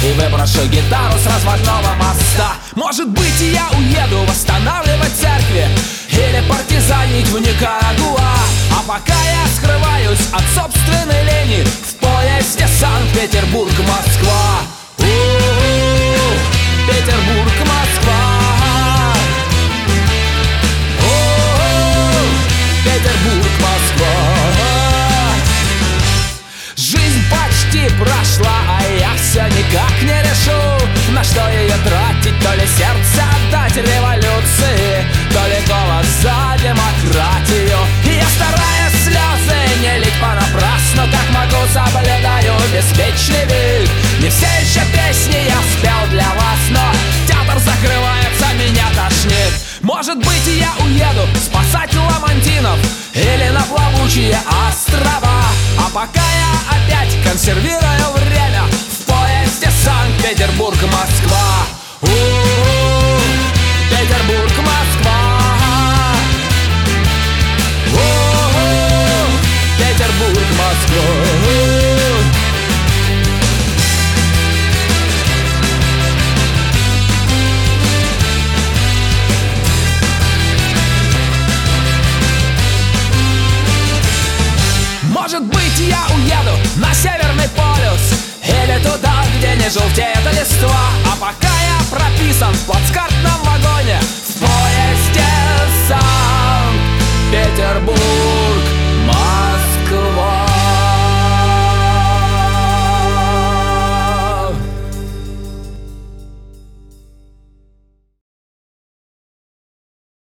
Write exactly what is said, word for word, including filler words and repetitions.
И выброшу гитару с разводного моста. Может быть, и я уеду восстанавливать церкви или партизанить в Никарагуа. А пока я скрываюсь от собственной лени в поезде Санкт-Петербург-Москва. У-у-у, Петербург-Москва. У-у-у, Петербург-Москва. Жизнь почти прошла, а я все никак не решу, на что ее тратить. То ли сердце отдать революции, то ли голос за демократию. И я, стараясь слезы не лить понапрасну, как могу соблюдаю беспечный вид. Не все еще песни я спел для вас, но театр закрывается, меня тошнит. Может быть, и я уеду спасать ламантинов или на плавучие острова. А пока я опять консервирую время в поезде Санкт-Петербург-Москва.